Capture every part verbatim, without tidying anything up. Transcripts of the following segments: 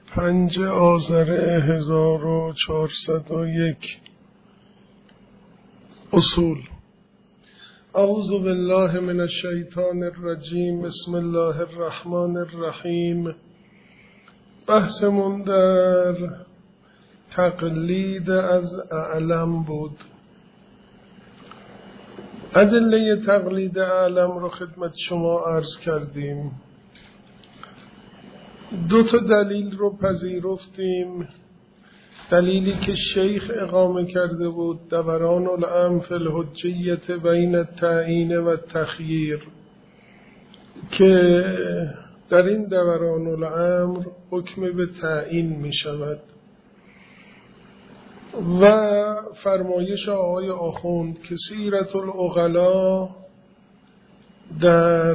پنج آذر هزار و چهارصد و یک. اصول. اعوذ بالله من الشیطان الرجیم. بسم الله الرحمن الرحیم. بحثمون در تقلید از اعلم بود. ادله تقلید اعلم رو خدمت شما عرض کردیم. دو تا دلیل رو پذیرفتیم. دلیلی که شیخ اقامه کرده بود، دوران الامر فی الحجیت بین التعیین و التخییر، که در این دوران الامر حکم به تعیین می شود، و فرمایش آقای آخوند که سیرت العقلا در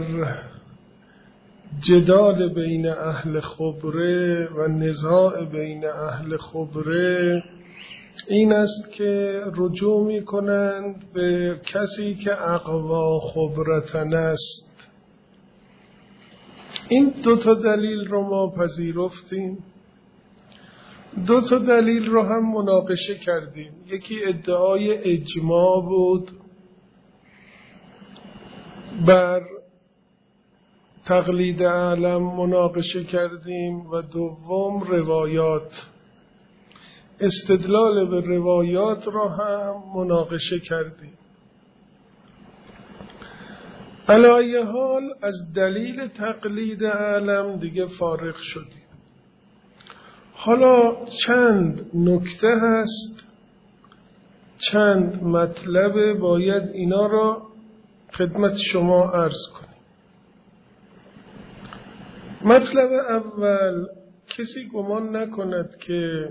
جدال بین اهل خبره و نزاع بین اهل خبره این است که رجوع می کنند به کسی که اقوا خبرتن است. این دو تا دلیل رو ما پذیرفتیم. دو تا دلیل رو هم مناقشه کردیم. یکی ادعای اجماع بود بر تقلید اعلم مناقشه کردیم، و دوم روایات، استدلال به روایات را هم مناقشه کردیم. علی ای حال از دلیل تقلید اعلم دیگه فارغ شدیم. حالا چند نکته هست، چند مطلب باید اینا را خدمت شما عرض کنیم. مطلب اول، کسی گمان نکند که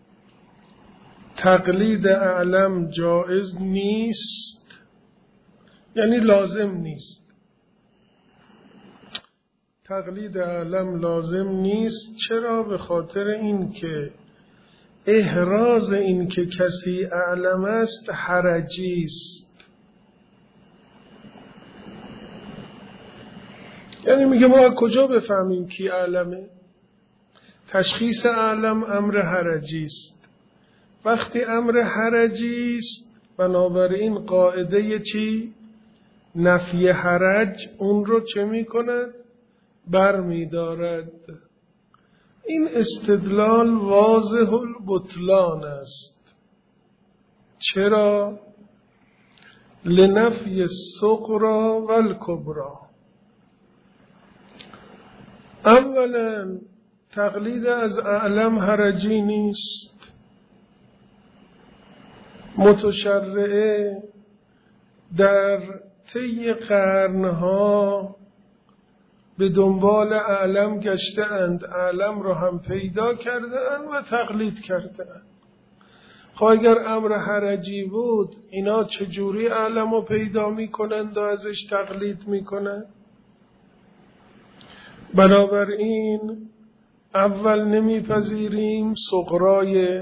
تقلید اعلم جایز نیست، یعنی لازم نیست. تقلید اعلم لازم نیست. چرا؟ به خاطر این که احراز این که کسی اعلم است حرجی است. یعنی میگه ما کجا بفهمیم کی اعلمه؟ تشخیص اعلم امر حرجی است. وقتی امر حرجی است، بنابراین قاعده چی؟ نفی حرج اون رو چه میکند؟ بر میدارد. این استدلال واضح البطلان است. چرا؟ لنفی الصغری و الکبری. اولا تقلید از اعلم حرجی نیست. متشرعه در طی قرنها به دنبال اعلم گشته اند، اعلم را هم پیدا کرده اند و تقلید کرده اند. خب اگر امر حرجی بود، اینا چجوری اعلم رو پیدا می کنند و ازش تقلید می کنند؟ بنابراین اول نمیپذیریم صغرای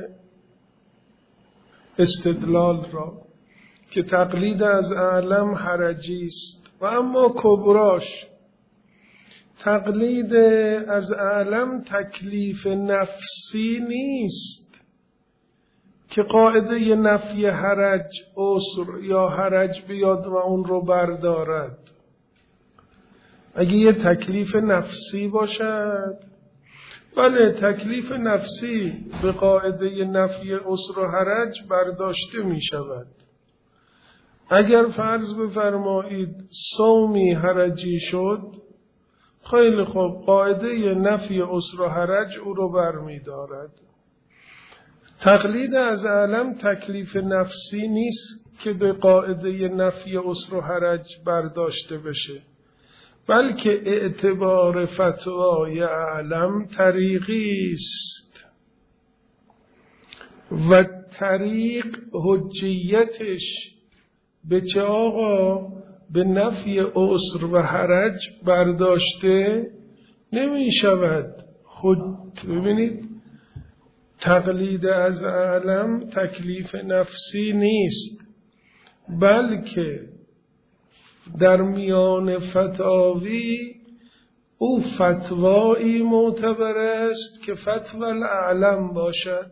استدلال را که تقلید از اعلم حرجی است، و اما کبراش، تقلید از اعلم تکلیف نفسی نیست که قاعده نفی حرج عسر یا حرج بیاد و اون رو بردارد. اگه یه تکلیف نفسی باشد، بله تکلیف نفسی به قاعده نفی عسر و حرج برداشته می شود. اگر فرض بفرمایید صومی حرجی شد، خیلی خوب، قاعده نفی عسر و حرج او رو بر می دارد. تقلید از اعلم تکلیف نفسی نیست که به قاعده نفی عسر و حرج برداشته بشه، بلکه اعتبار فتوای اعلم طریقی است، و طریق حجیتش به چه آقا؟ به نفی عسر و حرج برداشته نمی شود. خود ببینید، تقلید از اعلم تکلیف نفسی نیست، بلکه در میان فتاوی او فتوایی معتبر است که فتوی الاعلم باشد.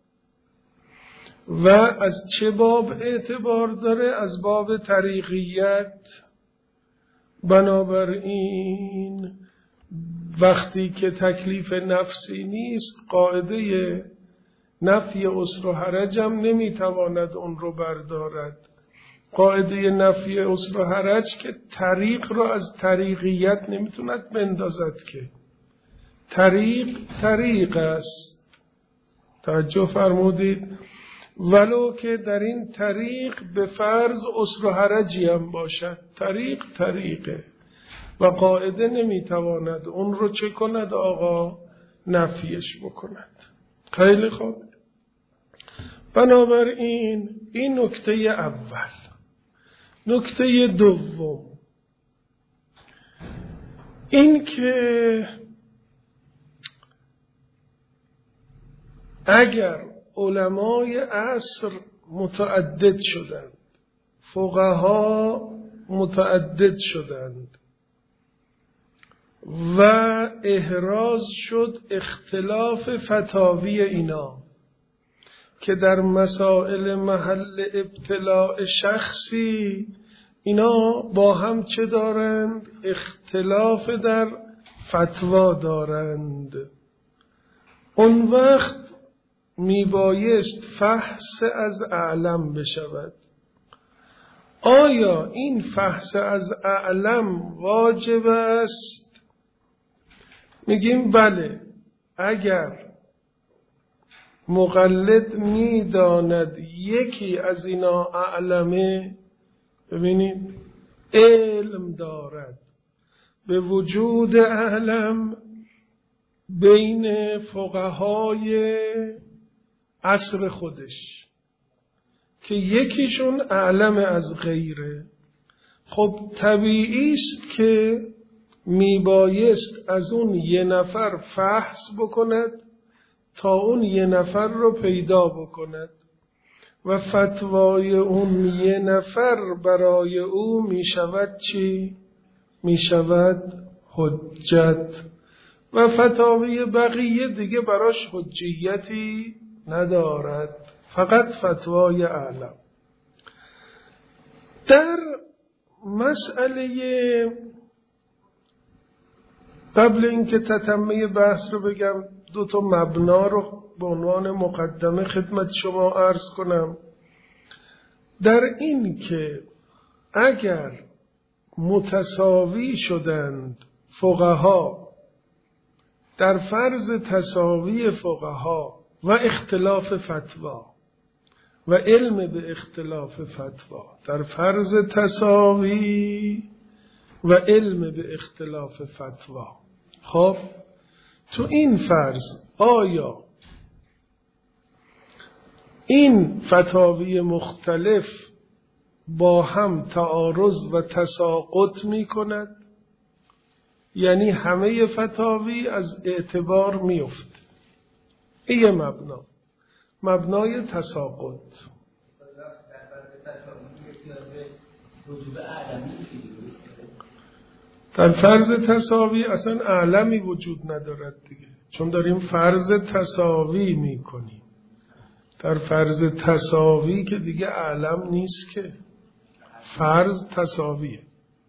و از چه باب اعتبار داره؟ از باب طریقیت. بنابراین وقتی که تکلیف نفسی نیست، قاعده نفی عسر و حرج هم نمیتواند اون رو بردارد. قاعده نفی عسر و حرج که طریق را از طریقیت نمیتوند بندازد، که طریق طریق است. توجه فرمودید؟ ولو که در این طریق به فرض عسر و حرجی هم باشد، طریق طریقه و قاعده نمیتواند اون رو چه کند آقا؟ نفیش بکند. خیلی خوب. بنابراین این نکته اول. نکته دوم این که اگر علمای عصر متعدد شدند، فقها متعدد شدند و احراز شد اختلاف فتاوی اینا که در مسائل محل ابتلاء شخصی اینا با هم چه دارند؟ اختلاف در فتوا دارند. اون وقت میبایست فحص از اعلم بشود. آیا این فحص از اعلم واجب است؟ میگیم بله. اگر مقلد میداند یکی از اینا اعلمه، ببینید علم دارد به وجود اعلم بین فقهای عصر خودش که یکیشون اعلم از غیره، خب طبیعی است که میبایست از اون یه نفر فحص بکند تا اون یه نفر رو پیدا بکند و فتوای اون یه نفر برای او میشود چی؟ میشود حجت و فتاوی بقیه دیگه براش حجیتی ندارد، فقط فتوای اعلم. در مسئله قبل اینکه تتمه بحث رو بگم، دو تا مبنا رو به عنوان مقدمه خدمت شما عرض کنم. در این که اگر متساوی شدند فقها در فرض تساوی فقها و اختلاف فتوا و علم به اختلاف فتوا، در فرض تساوی و علم به اختلاف فتوا، خب تو این فرض آیا این فتاوی مختلف با هم تعارض و تساقط می کند؟ یعنی همه فتاوی از اعتبار می افت. این مبنا مبنای تساقط. در فرض تساوی اصلا اعلمی وجود ندارد دیگه، چون داریم فرض تساوی می کنیم. در فرض تساوی که دیگه اعلم نیست، که فرض تساویه.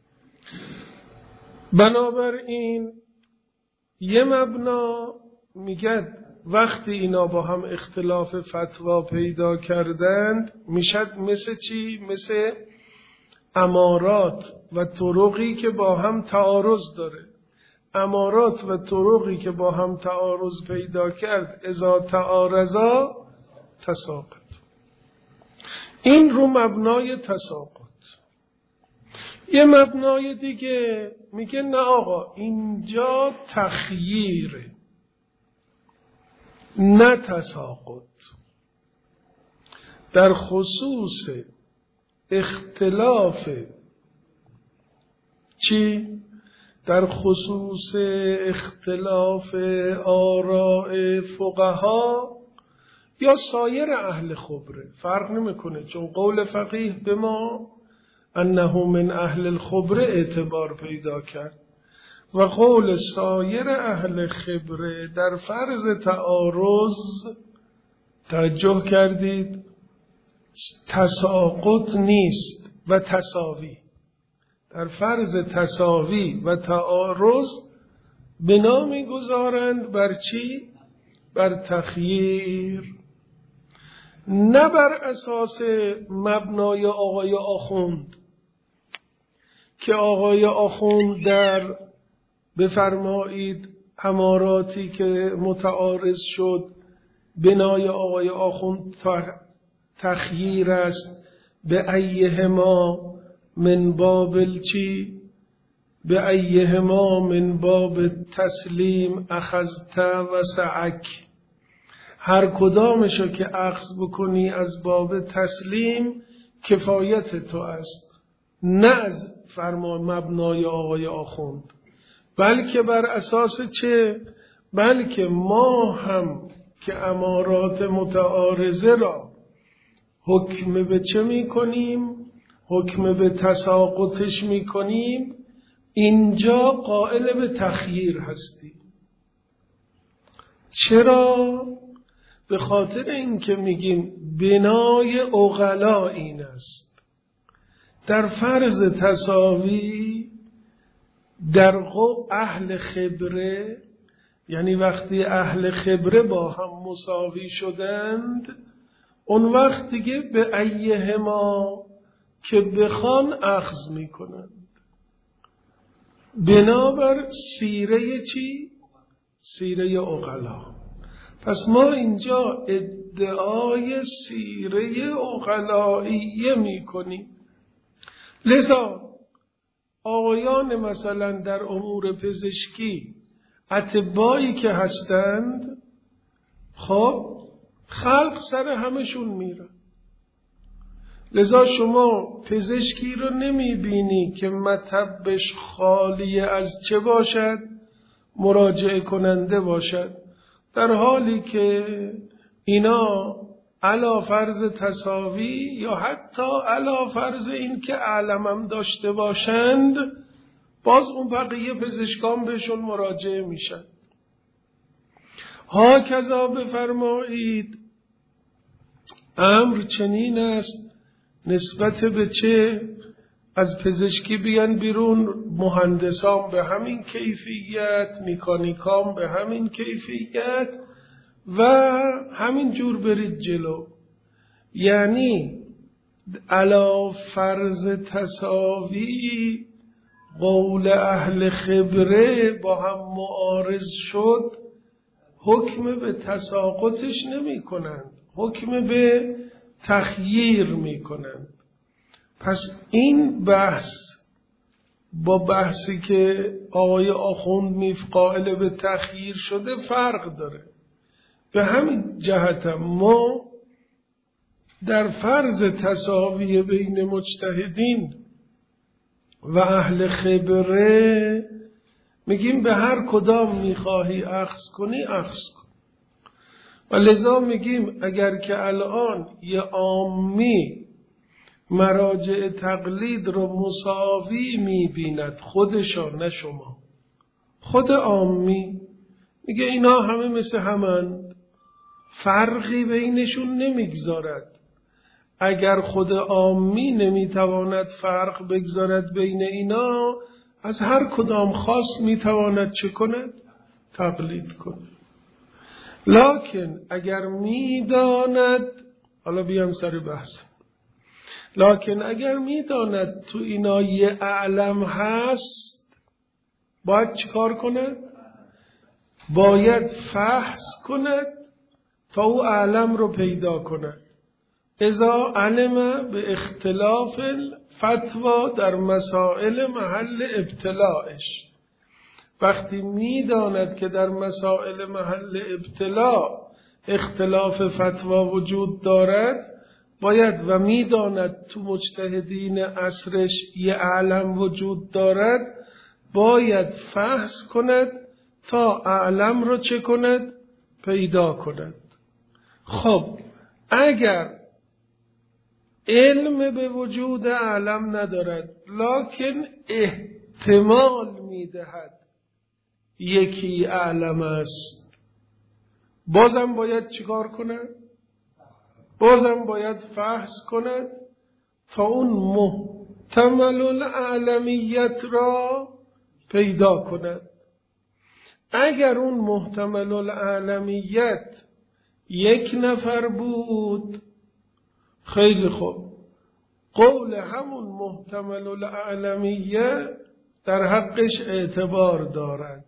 بنابراین یه مبنا میگه وقتی اینا با هم اختلاف فتوا پیدا کردند میشد مثل چی؟ مثل امارات و طرقی که با هم تعارض داره. امارات و طرقی که با هم تعارض پیدا کرد اذا تعارضا تساقط. این رو مبنای تساقط. یه مبنای دیگه میگه نه آقا اینجا تخییره نه تساقط. در خصوص اختلاف چی؟ در خصوص اختلاف آراء فقها یا سایر اهل خبره فرق نمیکنه، چون قول فقیه به ما انه من اهل الخبره اعتبار پیدا کرد. و قول سایر اهل خبره در فرض تعارض، توجه کردید، تساقط نیست و تساوی. در فرض تساوی و تعارض بنا می‌گذارند بر چی؟ بر تخییر، نه بر اساس مبنای آقای آخوند که آقای آخوند در بفرمایید اماراتی که متعارض شد بنای آقای آخوند تخییر است. به ایهما من باب چی؟ به ایهما من باب تسلیم اخذت و سعک، هر کدامشو که اخذ بکنی از باب تسلیم کفایت تو است، نه از فرمان مبنای آقای آخوند، بلکه بر اساس چه؟ بلکه ما هم که امارات متعارضه را حکم به چه می کنیم؟ حکم به تساقطش می کنیم، اینجا قائل به تخییر هستیم. چرا؟ به خاطر اینکه میگیم بنای عقلا این است. در فرض تساوی در قو اهل خبره، یعنی وقتی اهل خبره با هم مساوی شدند، اون وقت دیگه به ایهما که بخوان اخذ میکنند بنابر سیره چی؟ سیره عقلا. پس ما اینجا ادعای سیره عقلائیه میکنیم. لذا آقایان مثلا در امور پزشکی اطبایی که هستند، خب خلق سر همشون میرن. لذا شما پزشکی رو نمی بینی که مطبش خالی از چه باشد؟ مراجعه کننده باشد، در حالی که اینا علا فرض تساوی یا حتی علا فرض این که علمم داشته باشند، باز اون بقیه پزشکان بهشون مراجعه میشن. ها کذا بفرمایید امر چنین است نسبت به چه؟ از پزشکی بیان بیرون مهندسان به همین کیفیت، مکانیکان به همین کیفیت و همین جور برید جلو. یعنی علا فرض تساوی قول اهل خبره با هم معارض شد، حکم به تساقطش نمی کنند، حکم به تخییر می کنند. پس این بحث با بحثی که آقای آخوند میف قائل به تخییر شده فرق داره. به همین جهت ما در فرض تساوی بین مجتهدین و اهل خبره میگیم به هر کدام میخواهی اخذ کنی اخذ کن. و لذا میگیم اگر که الان یه عامی مراجع تقلید رو مساوی میبیند، خودشان نه شما، خود عامی میگه اینا همه مثل همن، فرقی بینشون نمیگذارد. اگر خود عامی نمیتواند فرق بگذارد بین اینا، از هر کدام خاص میتواند چه کند؟ تقلید کند. لکن اگر میداند، حالا بیام سر بحث، لکن اگر میداند تو اینا یه اعلم هست، باید چیکار کند؟ باید فحص کند تا او اعلم رو پیدا کند. اذا علم به اختلاف الفتوا در مسائل محل ابتلاعش، وقتی میداند که در مسائل محل ابتلاع اختلاف فتوا وجود دارد، باید و میداند تو مجتهدین عصرش یه اعلم وجود دارد، باید فحص کند تا اعلم رو چه کند؟ پیدا کند. خب اگر علم به وجود اعلم ندارد لکن احتمال میدهد یکی اعلم است، بازم باید چیکار کند؟ بازم باید فحص کند تا اون محتمل الاعلمیت را پیدا کند. اگر اون محتمل الاعلمیت یک نفر بود، خیلی خوب، قول همون محتمل الاعلمیه در حقش اعتبار دارد.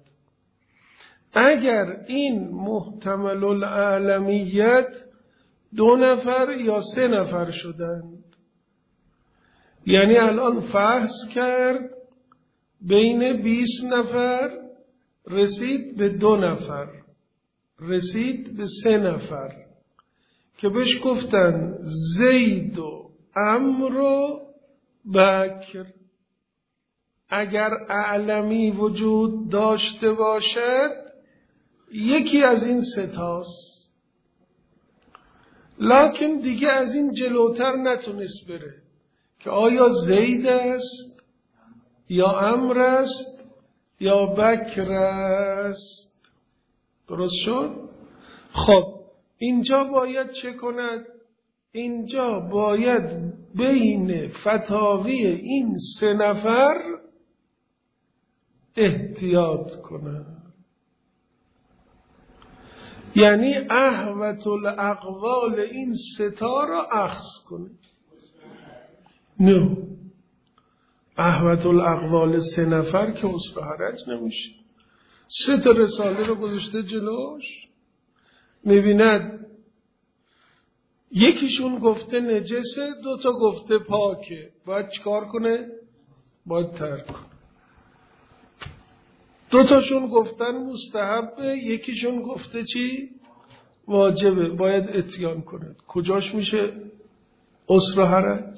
اگر این محتمل الاعلمیت دو نفر یا سه نفر شدند، یعنی الان فحص کرد بین بیست نفر رسید به دو نفر، رسید به سه نفر که بهش گفتن زید و عمرو و بکر. اگر اعلمی وجود داشته باشد یکی از این ستاست، لکن دیگه از این جلوتر نتونست بره که آیا زید است یا عمرو است یا بکر است. درست شد؟ خب اینجا باید چه کند؟ اینجا باید بین فتاوی این سه نفر احتیاط کند، یعنی احوط الاقوال این سه تا را اخذ کنه. نه، احوط الاقوال سه نفر که عذر حرج نمیشه. سه تا رساله رو گذاشته جلوش، میبیند یکیشون گفته نجسه، دو تا گفته پاکه، باید چیکار کنه؟ باید ترک کنه. دو تاشون گفتن مستحبه، یکیشون گفته چی؟ واجبه، باید اتیان کنه. کجاش میشه عذر حرج؟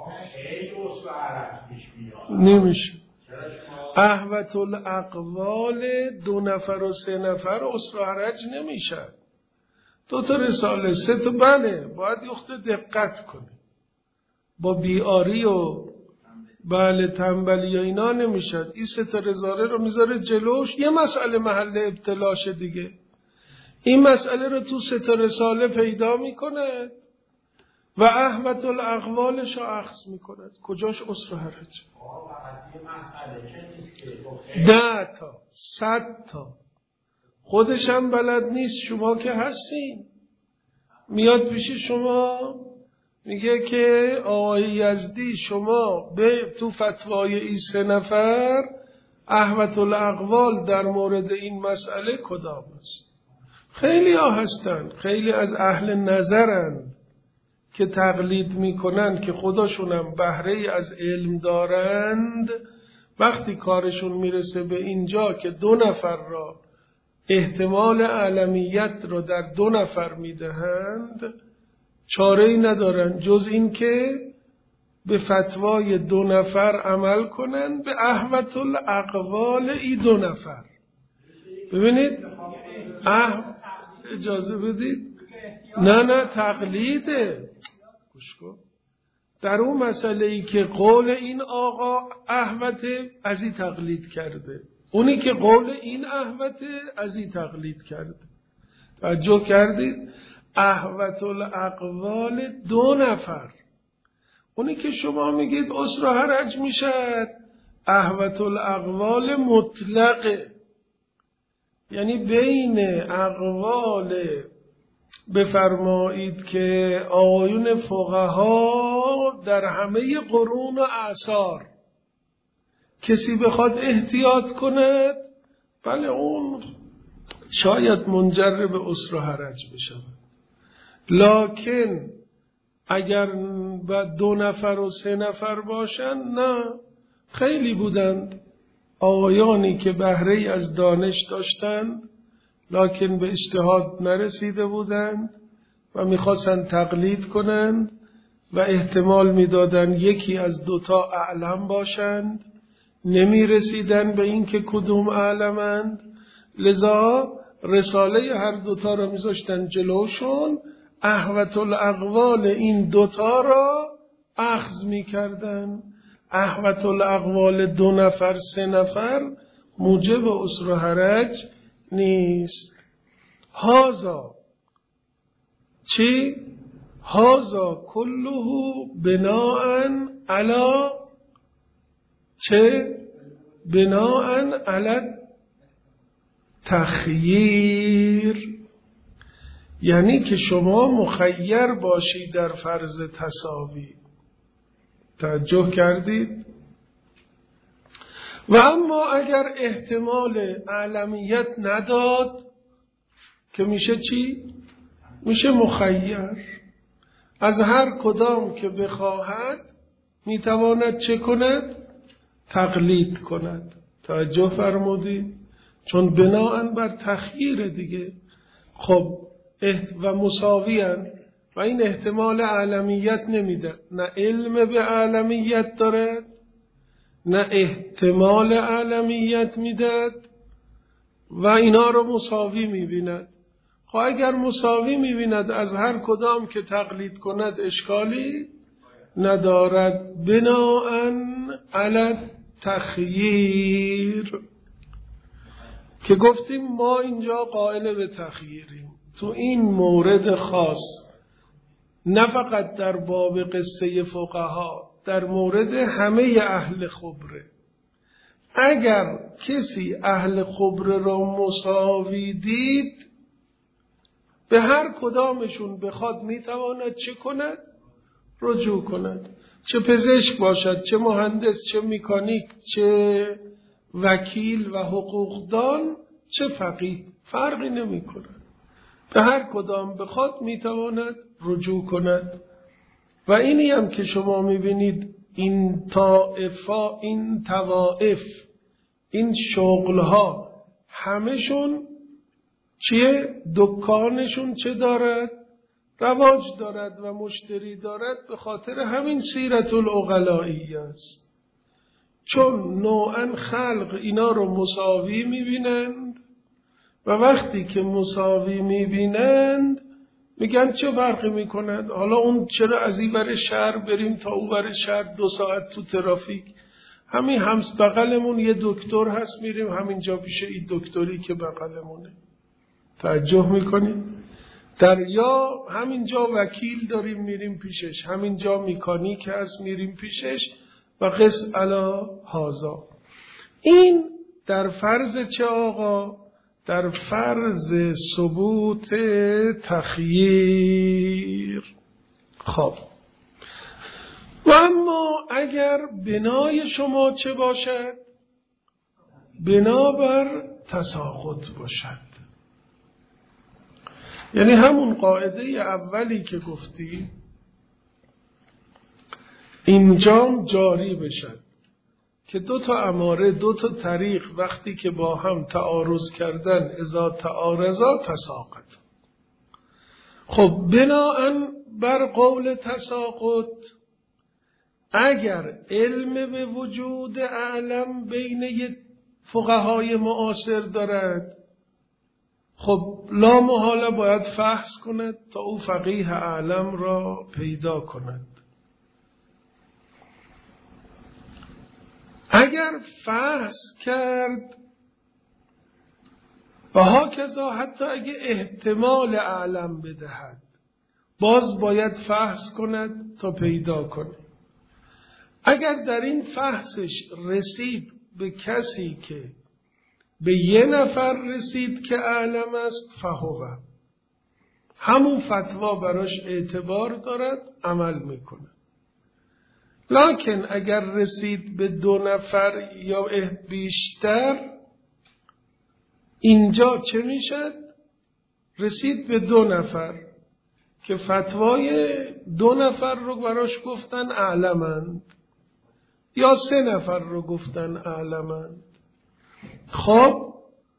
نمیشه. احوط الاقوال دو نفر و سه نفر عذر حرج نمیشه. دو تا رساله، سه تا، بله باید یخت دقت کنه، با بیاری و بله تنبلی یا اینا نمیشد. این سه تا رساله رو میذاره جلوش، یه مسئله محل ابتلاشه دیگه. این مسئله رو تو سه تا رساله پیدا میکنه و احوط الاقوالش رو اخذ میکند. کجاش عذر حرج؟ ده تا، صد تا، خودش هم بلد نیست، شما که هستین. میاد پیش شما میگه که آقای یزدی شما به تو فتوای این سه نفر احوط الاقوال در مورد این مسئله کدام است؟ خیلی ها هستن، خیلی از اهل نظرن که تقلید میکنن که خودشونم بهره از علم دارند. وقتی کارشون میرسه به اینجا که دو نفر را احتمال اعلمیت را در دو نفر میدهند، چاره‌ای ندارن جز این که به فتوای دو نفر عمل کنن، به احوط الاقوال ای دو نفر. ببینید اح... اجازه بدید، نه نه تقلیده. گوش کن، در اون مسئله ای که قول این آقا احوطه از این تقلید کرده، اونی که قول این احوطه از این تقلید کرده. توجه کردید؟ احوط الاقوال دو نفر، اونی که شما میگید عذر حرج میشد احوط الاقوال مطلقه، یعنی بین اقوال بفرمایید که آیون فقها در همه قرون و اعصار کسی بخواد احتیاط کند، بله اون شاید منجر به عذر حرج بشه. لکن اگر دو نفر و سه نفر باشن، نه، خیلی بودند آقایانی که بهره از دانش داشتند لکن به اجتهاد نرسیده بودند و میخواستند تقلید کنند و احتمال میدادند یکی از دوتا اعلم باشند، نمیرسیدند به این که کدوم اعلمند، لذا رساله هر دوتا را میذاشتن جلوشون، احوط الاقوال این دوتا را اخذ میکردن. احوط الاقوال دو نفر سه نفر موجب عسر و حرج نیست. هازا چی؟ هازا کله بناء علی چه؟ بناء علی تخییر، یعنی که شما مخیر باشید در فرض تساوی. توجه کردید؟ و اما اگر احتمال اعلمیت نداد که میشه چی؟ میشه مخیر. از هر کدام که بخواهد میتواند چه کند؟ تقلید کند. توجه فرمودید؟ چون بناء بر تخییر دیگه. خب و مساویان و این احتمال اعلمیت نمیده، نه علم به اعلمیت دارد نه احتمال اعلمیت میداد و اینا رو مساوی میبیند. خب اگر مساوی میبیند از هر کدام که تقلید کند اشکالی ندارد. بناء علی تخییر که گفتیم ما اینجا قائل به تخییریم تو این مورد خاص، نه فقط در باب قصه فقها، در مورد همه اهل خبره. اگر کسی اهل خبره را مساوی دید به هر کدامشون بخواد میتواند چه کند؟ رجوع کند. چه پزشک باشد، چه مهندس، چه مکانیک، چه وکیل و حقوقدان، چه فقیه، فرقی نمی کند. به هر کدام بخواد میتواند رجوع کند. و اینی هم که شما میبینید این طائفا، این طوائف، این شغلها همشون چیه؟ دکانشون چه دارد؟ رواج دارد و مشتری دارد، به خاطر همین سیرت العقلایی است. چون نوعا خلق اینا رو مساوی میبینند و وقتی که مساوی میبینند میگن چه فرقی میکند؟ حالا اون چرا از این ور شهر بریم تا اون ور شهر دو ساعت تو ترافیک؟ همین همس بغلمون یه دکتر هست، میریم همینجا پیش این دکتری که بغلمونه. توجه میکنیم؟ در یا همینجا وکیل داریم میریم پیشش، همینجا مکانیک هست میریم پیشش و قس علی هازا. این در فرض چه آقا؟ در فرض ثبوت تخییر. خب و اما اگر بنای شما چه باشد؟ بنابر تساقط باشد، یعنی همون قاعده اولی که گفتی اینجا جاری بشد که دو تا اماره، دو تا طریق وقتی که با هم تعارض کردن، اذا تعارضا تساقط. خب بناء بر قول تساقط اگر علم به وجود اعلم بین فقهای معاصر دارد، خب لا محاله باید فحص کند تا او فقیه اعلم را پیدا کند. اگر فحص کرد و هاکذا حتی اگه احتمال اعلم بدهد باز باید فحص کند تا پیدا کند. اگر در این فحصش رسید به کسی که به یه نفر رسید که اعلم است، فهوه همون فتوا براش اعتبار دارد، عمل میکنه. لکن اگر رسید به دو نفر یا بیشتر، اینجا چه میشد؟ رسید به دو نفر که فتوای دو نفر رو براش گفتن اعلمند یا سه نفر رو گفتن اعلمند. خب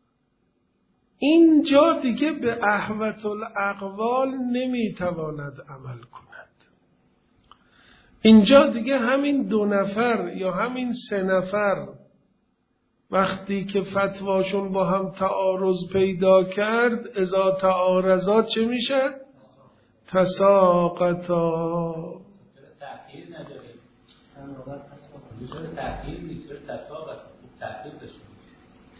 اینجا دیگه به احوط الاقوال نمیتواند عمل کند. اینجا دیگه همین دو نفر یا همین سه نفر وقتی که فتواشون با هم تعارض پیدا کرد، اذا تعارضا چه میشه؟ تساقطا. تأخیر نداریم. تأخیر نیست، تساقط تأخیر داشته.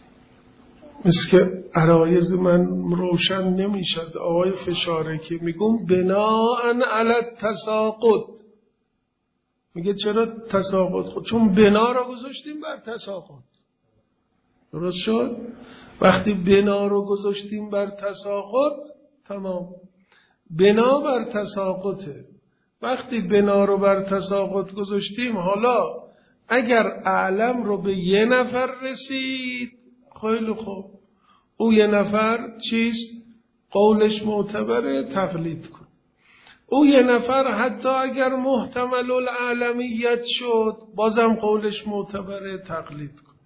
مثل که عرایض من روشن نمیشد. آقای فشاره که میگم بناءً علی التساقط، میگه چرا تساقط؟ خود چون بنا را گذاشتیم بر تساقط. درست شد؟ وقتی بنا رو گذاشتیم بر تساقط تمام، بنا بر تساقطه. وقتی بنا رو بر تساقط گذاشتیم، حالا اگر اعلم رو به یه نفر رسید، خیلی خوب، او یه نفر چیست؟ قولش معتبره، تقلید کن. او یه نفر حتی اگر محتمل الاعلمیت شد، بازم قولش معتبره، تقلید کن.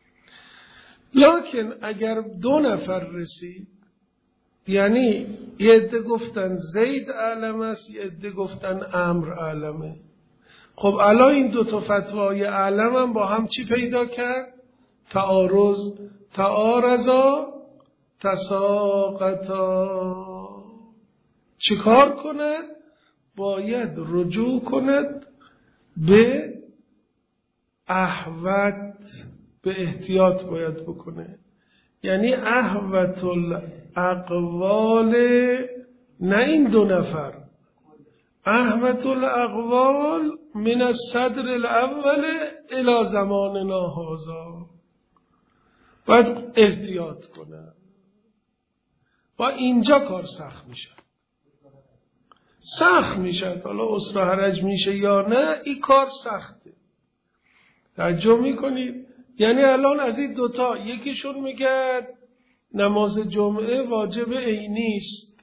لکن اگر دو نفر رسید، یعنی یه عده گفتن زید اعلم است، یه عده گفتن عمرو اعلمه، خب الان این دو تا فتوای اعلم هم با هم چی پیدا کرد؟ تعارض. تعارضا تساقطا. چی کار کند؟ باید رجوع کند به احوط، به احتیاط باید بکنه. یعنی احوط الاقوال، نه این دو نفر، احوط الاقوال من الصدر الاول الى زماننا هذا، باید احتیاط کنه. با اینجا کار سخت میشه، سخت میشه. حالا اسر و حرج میشه یا نه، این کار سخته. توجه میکنید؟ یعنی الان از این دوتا یکیشون میگه نماز جمعه واجب عینی است،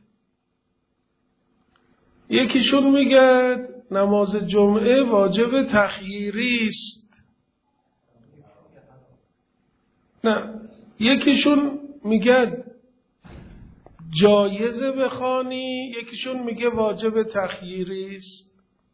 یکیشون میگه نماز جمعه واجب تخییری است. نه، یکیشون میگه جایزه بخوانی، یکیشون میگه واجب تخییری است.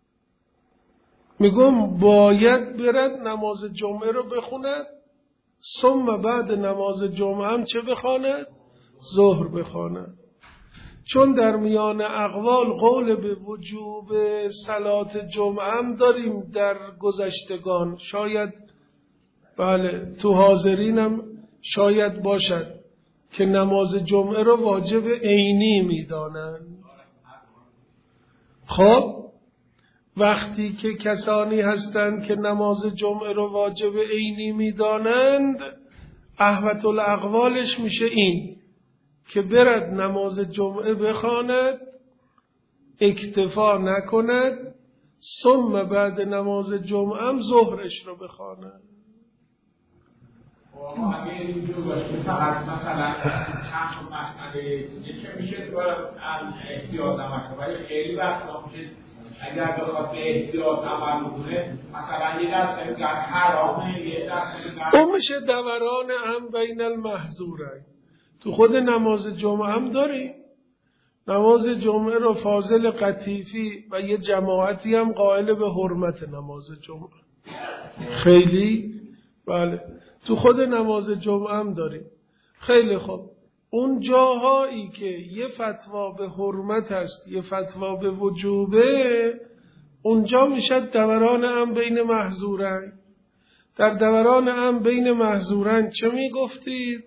میگم باید برد نماز جمعه رو بخوند، ثم بعد نماز جمعه هم چه بخواند؟ ظهر بخواند. چون در میان اقوال قول به وجوب صلات جمعه هم داریم در گذشتگان، شاید بله تو حاضرینم شاید باشد که نماز جمعه رو واجب عینی میدانند. خب وقتی که کسانی هستند که نماز جمعه رو واجب عینی میدانند، احوط الاقوالش میشه این که برد نماز جمعه بخواند، اکتفا نکند، ثم بعد نماز جمعه هم ظهرش رو بخواند. اگه اینجور باشه فقط مثلا چند تا مسئله یکی میشه باید احتیاط عمل، ولی خیلی وقتا میشه اگر بخواد به احتیاط عمل بکنه، مثلا یه دست در حرامه، یه دست در اون میشه دوران هم بین المحظورین. تو خود نماز جمعه هم داریم. نماز جمعه رو فاضل قطیفی و یه جماعتی هم قائل به حرمت نماز جمعه، خیلی بله تو خود نماز جمعه هم داریم. خیلی خوب، اون جاهایی که یه فتوا به حرمت هست، یه فتوا به وجوبه، اونجا میشه دوران هم بین محظورین. در دوران هم بین محظورین چه میگفتید؟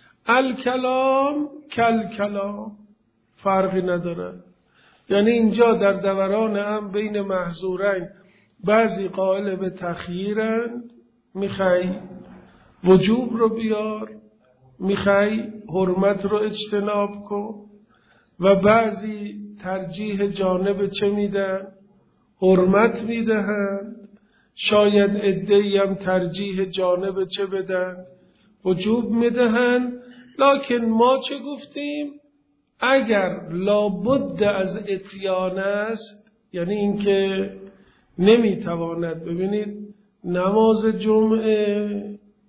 الکلام کل کلام، فرقی نداره. یعنی اینجا در دوران هم بین محظورین بعضی قائل به تخییرند، میخوای وجوب رو بیار، میخوای حرمت رو اجتناب کن، و بعضی ترجیح جانب چه میدن؟ حرمت میدهند. شاید عده‌ای هم ترجیح جانب چه بدن؟ وجوب میدهند. لکن ما چه گفتیم؟ اگر لابد از اتیان است، یعنی اینکه نمیتواند، ببینید نماز جمعه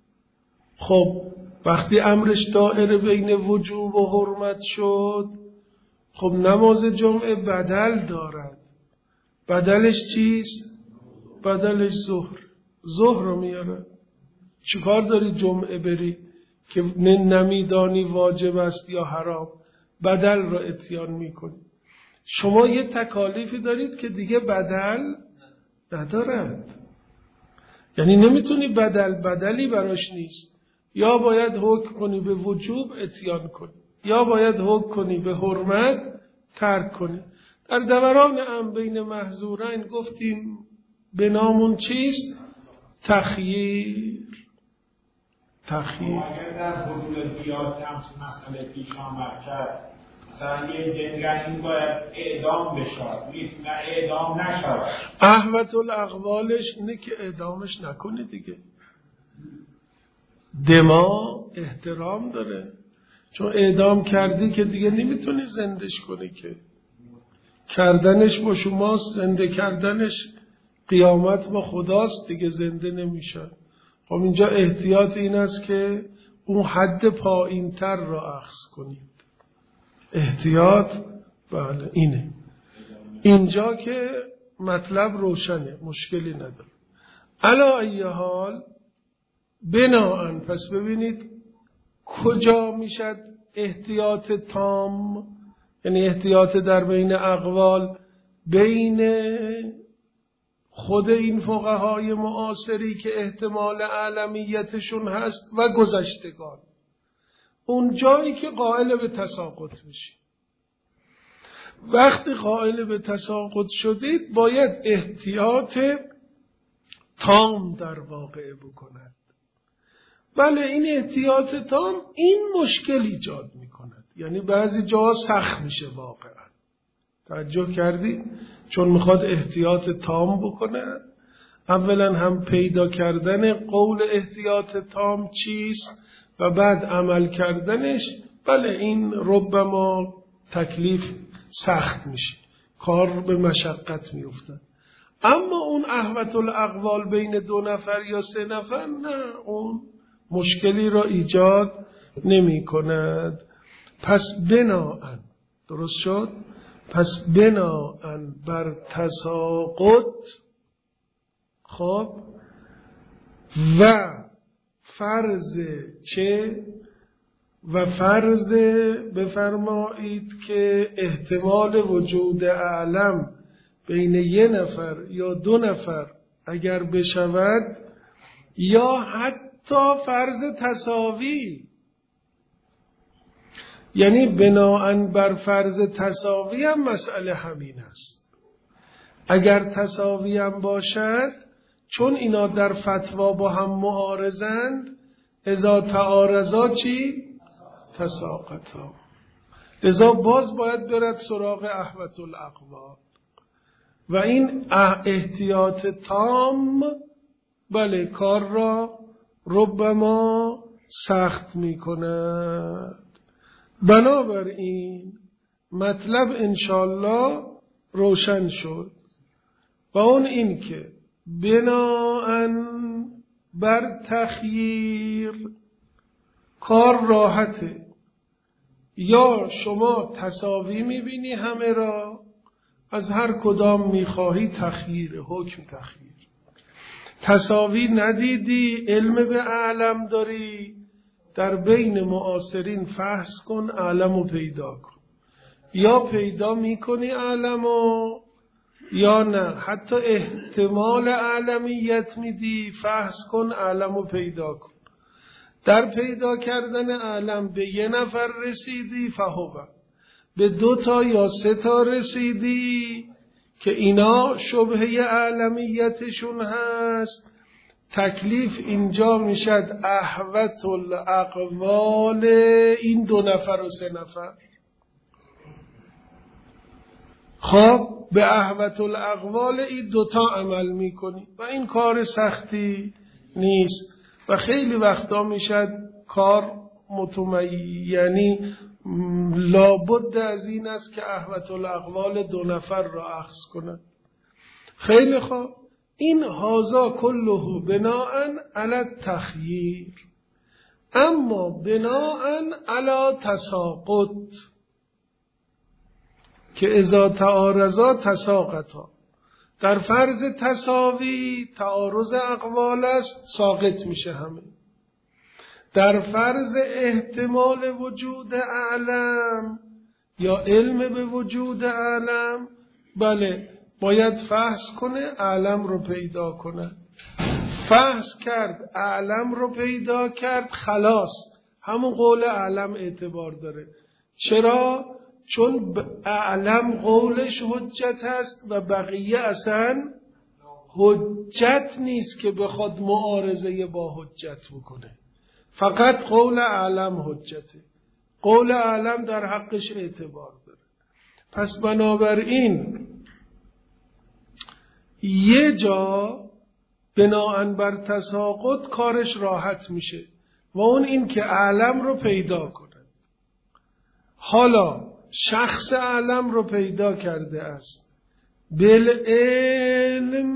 خب وقتی امرش دائره بین وجوب و حرمت شد، خب نماز جمعه بدل دارد. بدلش چیست؟ بدلش ظهر. ظهر رو میاره. چیکار داری جمعه بری که نمیدانی واجب است یا حرام؟ بدل رو اتیان میکنی. شما یه تکالیفی دارید که دیگه بدل ندارد. یعنی نمیتونی بدل بدلی براش نیست. یا باید حکم کنی به وجوب اتیان کنی، یا باید حکم کنی به حرمت ترک کنی. در دوران هم بین محظورین گفتیم بنامون چیست؟ تخییر. تخییر اگر در حدود قیاس همچین مسئله پیش آمد کرد، مثلا یه دنگر این باید اعدام بشاد، میتونه اعدام نشاد، احوط الاقوالش اینه که اعدامش نکنی دیگه. دما احترام داره، چون اعدام کردی که دیگه نمیتونی زندش کنی، که کردنش با شماست، زنده کردنش قیامت با خداست دیگه، زنده نمیشه. خب اینجا احتیاط این است که اون حد پایین تر را اخذ کنید. احتیاط بله اینه. اینجا که مطلب روشنه، مشکلی نداره. علا ای حال بناءً، پس ببینید کجا میشد احتیاط تام، یعنی احتیاط در بین اقوال بین خود این فقهای معاصری که احتمال عالمیتشون هست و گذشتگان. اون جایی که قائل به تساقط میشی، وقتی قائل به تساقط شدید باید احتیاط تام در واقع بکند. بله این احتیاط تام این مشکل ایجاد میکند، یعنی بعضی جا سخت میشه واقعا. توجه کردی؟ چون میخواد احتیاط تام بکنه. اولا هم پیدا کردن قول احتیاط تام چیست و بعد عمل کردنش، بله این ربما تکلیف سخت میشه، کار به مشقت میفته. اما اون احوط الاقوال بین دو نفر یا سه نفر نه، اون مشکلی را ایجاد نمی کند. پس بناءً، درست شد؟ پس بناءً بر تساقط، خب و فرض چه؟ و فرض بفرمایید که احتمال وجود اعلم بین یه نفر یا دو نفر اگر بشود، یا حتی فرض تساوی، یعنی بناءً بر فرض تساوی هم مسئله همین است. اگر تساوی هم باشد، چون اینا در فتوا با هم معارضند، اذا تعارضا چی؟ تساقطا. لذا باز باید برد سراغ احوط الاقوال و این احتیاط تام بله کار را ربما سخت می کند. بنابراین مطلب انشالله روشن شد و اون این که بناءً بر تخییر کار راحته، یا شما تساوی میبینی همه را، از هر کدام میخواهی تخییر، حکم تخییر. تساوی ندیدی، علم به اعلم داری، در بین معاصرین فحص کن، اعلمو پیدا کن. یا پیدا میکنی اعلمو یا نه، حتی احتمال اعلمیت میدی، فحص کن اعلمو پیدا کن. در پیدا کردن اعلم به یه نفر رسیدی، فهوه به دو تا یا سه تا رسیدی که اینا شبهه اعلمیتشون هست، تکلیف اینجا میشد احوط الاقوال این دو نفر و سه نفر. خب به احوط الاقوال این دوتا عمل میکنی و این کار سختی نیست و خیلی وقتا میشد کار متمیعنی لابد از این است که احوط الاقوال دو نفر را اخذ کنند. خیلی خوب، این هازا کله بناءً علی التخییر، اما بناءً علی تساقط که اذا تعارضا تساقطا. در فرض تساوی تعارض اقوال است، ساقط میشه همه. در فرض احتمال وجود اعلم یا علم به وجود اعلم، بله باید فحص کنه، اعلم رو پیدا کنه. فحص کرد اعلم رو پیدا کرد، خلاص همون قول اعلم اعتبار داره. چرا؟ چون اعلم قولش حجت هست و بقیه اصلا حجت نیست که بخواد معارضه با حجت بکنه، فقط قول اعلم حجته، قول اعلم در حقش اعتبار داره. پس بنابراین یه جا بناءً بر تساقط کارش راحت میشه و اون این که اعلم رو پیدا کنه. حالا شخص اعلم رو پیدا کرده است، بالعلم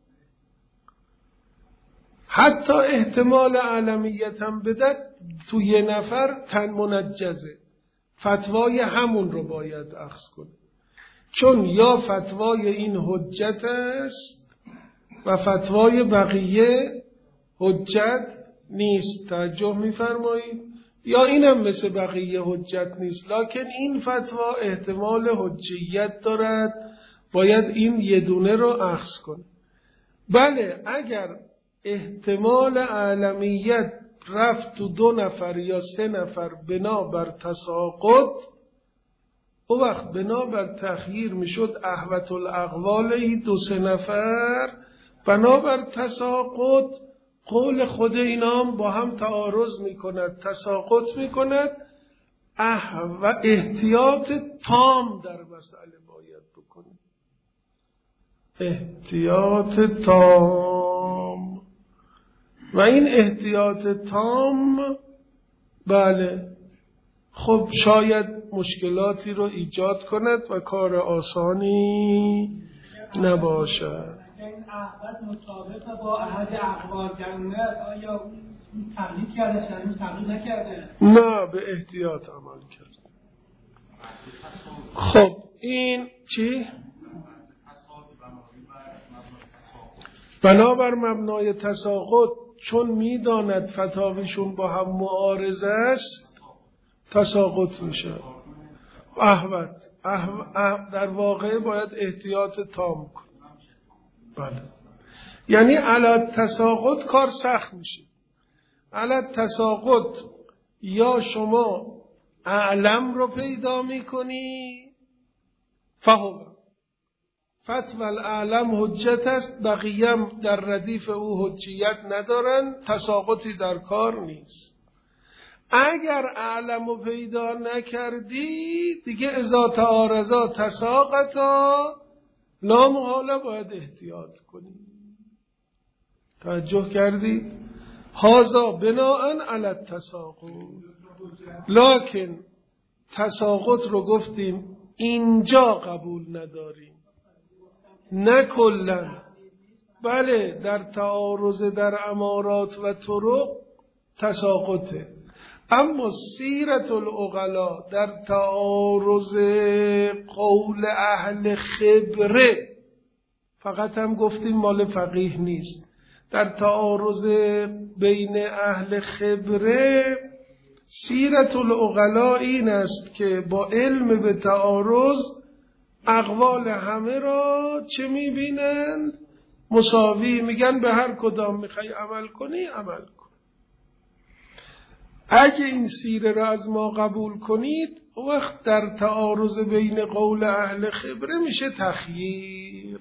حتی احتمال اعلمیت هم بدد تو یه نفر تن منجزه، فتوای همون رو باید اخذ کنه، چون یا فتوای این حجت است و فتوای بقیه حجت نیست. توجه می‌فرمایید؟ یا اینم مثل بقیه حجت نیست، لکن این فتوا احتمال حجیت دارد، باید این یه دونه رو اخذ کنه. بله اگر احتمال اعلمیت رفت تو دو نفر یا سه نفر بنا بر تساقط، او وقت بنا بر تخییر میشد احوط الاقوال ای دو سه نفر، بنا بر تساقط قول خود اینام با هم تعارض میکند، تساقط میکند، و احتیاط تام در مسئله باید بکنید، احتیاط تام. و این احتیاط تام بله خب شاید مشکلاتی رو ایجاد کند و کار آسانی نباشد. این احوط مطابق با احد اقوال جمعیت آیا تقلید کرده شدیم تقلید نکرده؟ نه، به احتیاط عمل کرده. خب این چی؟ بنابر مبنای تساقط، چون میداند فتاویشون با هم معارضه است تساقط میشه. احوط احو... در واقع باید احتیاط تام کن. بله، یعنی علی تساقط کار سخت میشه. علی تساقط یا شما اعلم رو پیدا میکنی، فهو فتوى الاعلم حجت است، بقیه در ردیف او حجیت ندارن، تساقطی در کار نیست. اگر اعلم رو پیدا نکردی دیگه اذا تعارضا تساقطا، لامحاله باید احتیاط کنی. توجه کردی؟ هذا بناءً علی التساقط. لکن تساقط رو گفتیم اینجا قبول نداریم، نه کلاً. بله در تعارض در امارات و طرق تساقطه، اما سیرت العقلا در تعارض قول اهل خبره، فقط هم گفتیم مال فقیه نیست، در تعارض بین اهل خبره سیرت العقلا این است که با علم به تعارض اقوال همه را چه میبینند؟ مساوی. میگن به هر کدام میخوای عمل کنی عمل کن. اگه این سیره را از ما قبول کنید، وقت در تعارض بین قول اهل خبره میشه تخییر،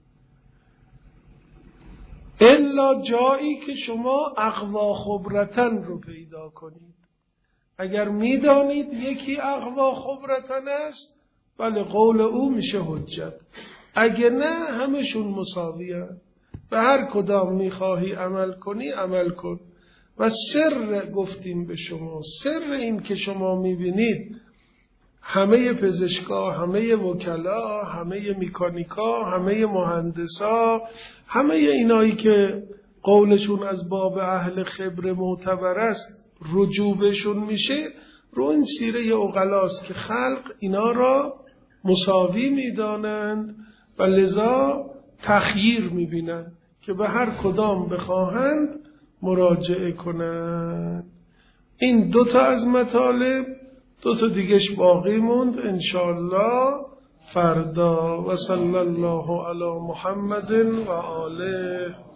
الا جایی که شما اقوا خبرتن رو پیدا کنید. اگر میدانید یکی اقوا خبرتن است، بله قول او میشه حجت. اگه نه همشون مساویه، به هر کدام میخواهی عمل کنی عمل کن. و سر گفتیم به شما، سر این که شما میبینید همه پزشکا، همه وکلا، همه میکانیکا، همه مهندسا، همه اینایی که قولشون از باب اهل خبر معتبر است رجوبشون میشه رو این سیره عقلاست که خلق اینا را مساوی میدانند و لذا تخییر میبینند که به هر کدام بخواهند مراجعه کنند. این دوتا از مطالب، دوتا دیگش باقی موند انشاءالله فردا. و صلی الله علی محمد و آله.